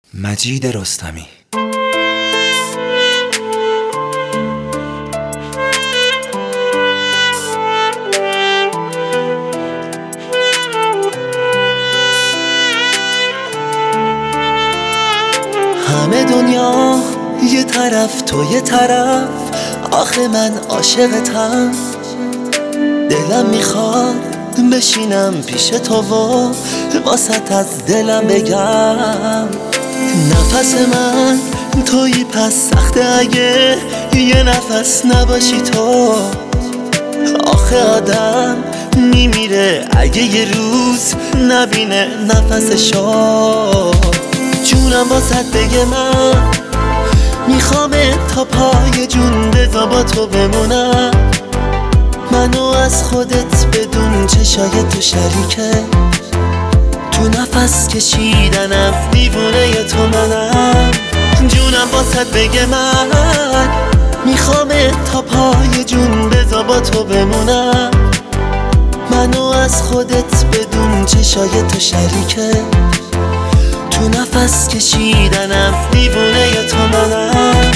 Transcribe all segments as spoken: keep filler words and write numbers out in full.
مجید رستمی. همه دنیا یه طرف تو یه طرف، آخه من عاشقتم. دلم میخواد بشینم پیش تو و واسط از دلم بگم نفس من تویی، پس سخته اگه یه نفس نباشی تو. آخه آدم میمیره اگه یه روز نبینه نفسشو. جونم واسط بگه من میخوام تا پای جون بزا با تو بمونم. منو از خودت بدون چشای تو شریکه، تو نفس کشیدنم دیوونه ی تو منم. جونم واسط بگه من میخوام تا پای جون بزا با تو بمونم. منو از خودت بدون چشای تو شریکه، تو نفس کشیدنم دیوونه ی تو منم.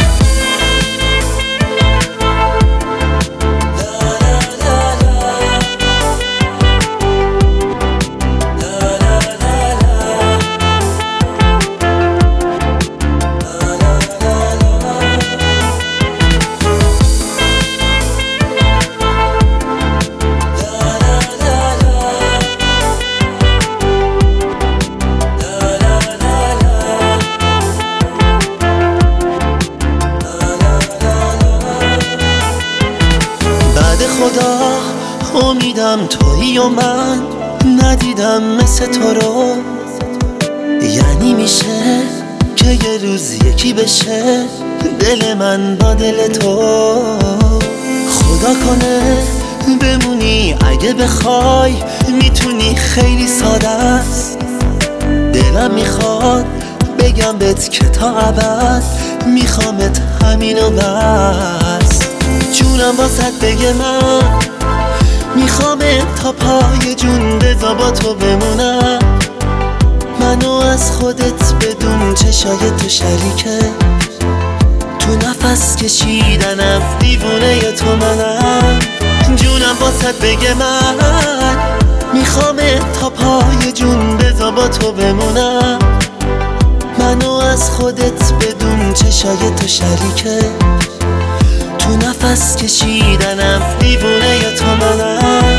خدا امیدم تویی و من ندیدم مثل تو رو. یعنی میشه که یه روز یکی بشه دل من با دل تو. خدا کنه بمونی اگه بخوای، میتونی خیلی ساده است. دلم میخواد بگم بهت که تا ابد میخوامت همینو بس. جونم واسط بگه من میخوام تا پای جون بزا با تو بمونم. منو از خودت بدون چشای تو شریکه، تو نفس کشیدنم دیوونه ی تو منم. جونم واسط بگه من میخوام تا پای جون بزا با تو بمونم. منو از خودت بدون چشای تو شریکه، تو نفس کشیدنم دیوونه ی تو منم.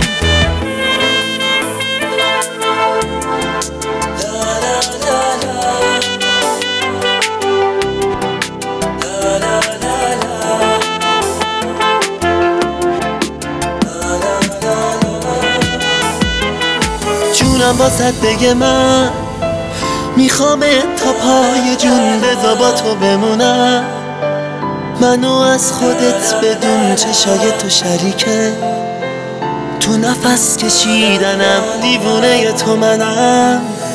جونم واسط بگه من میخوام تا پای جون بزا با تو بمونم. منو از خودت بدون چشای تو شریکه، تو نفس کشیدنم دیوونه ی تو منم.